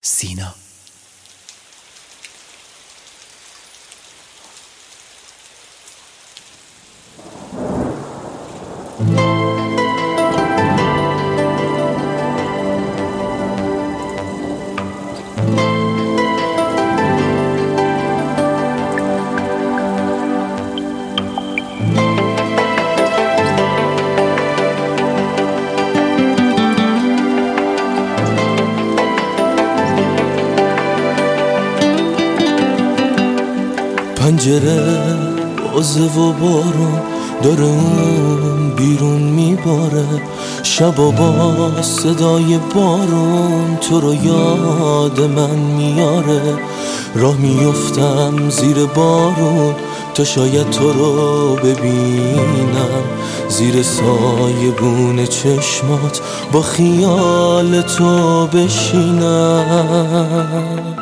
سینا. پنجره بازه و بارون داره اون بیرون میباره، شبا با صدای بارون تو رو یاد من میاره. راه میفتم زیر بارون تا شاید تو رو ببینم، زیر سایبون چشمات با خیال تو بشینم.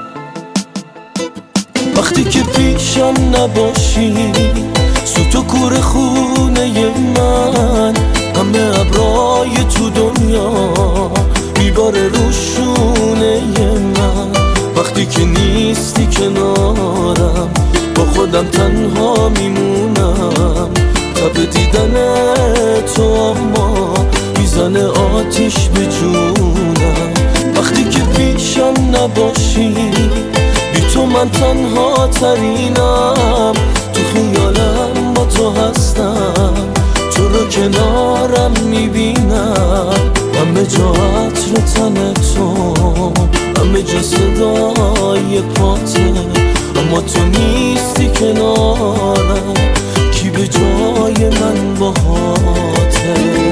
وقتی که پیشم نباشی سوت و کور خونه من، همه ابرای تو دنیا میباره رو شونه من. وقتی که نیستی کنارم با خودم تنها میمونم، تب دیدن تو اما میزنه آتیش به جونم. وقتی که پیشم نباشی بی تو من تنها ترینم، تو خیالم با تو هستم، تو رو کنارم میبینم. همه جا عطر تن تو، همه جا صدای پاته، اما تو نیستی کنارم، کی به جای من باهاته.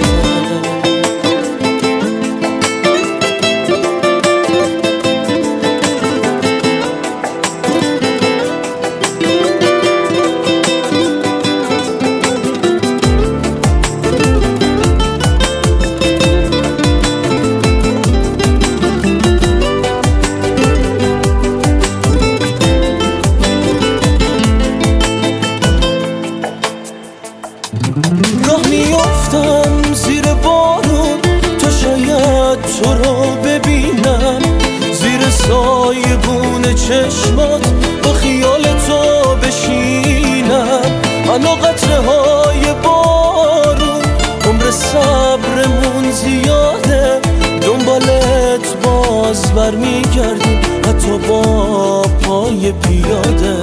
راه میافتم زیر بارون تا شاید تو رو ببینم، زیر سایبون چشمات با خیال تو بشینم. انا قطره های بارون عمر صبرمون زیاده، دنبالت باز برمیگردیم حتی با پای پیاده.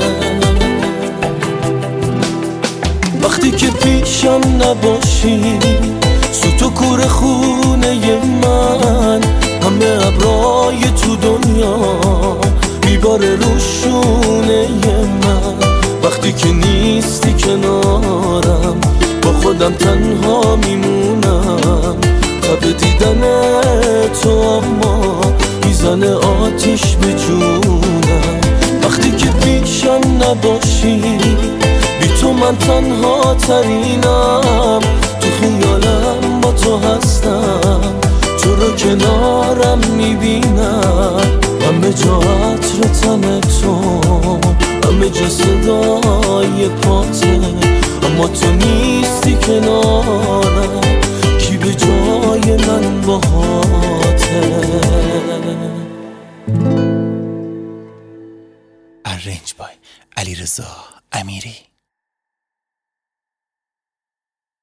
وقتی که پیشم نباشی سوت و کور خونه من، همه ابرای تو دنیا میباره رو شونه من. وقتی که نیستی کنارم با خودم تنها میمونم، تب دیدن تو اما میزنه آتیش به جونم. وقتی که پیشم نباشی بی تو من تنها ترینم، تو خیالم با تو هستم، تو رو کنارم میبینم. همه جا عطر تن تو، همه جا صدای پاته، اما تو نیستی کنارم، کی به جای من باهاته. ارنج بای علیرضا امیری.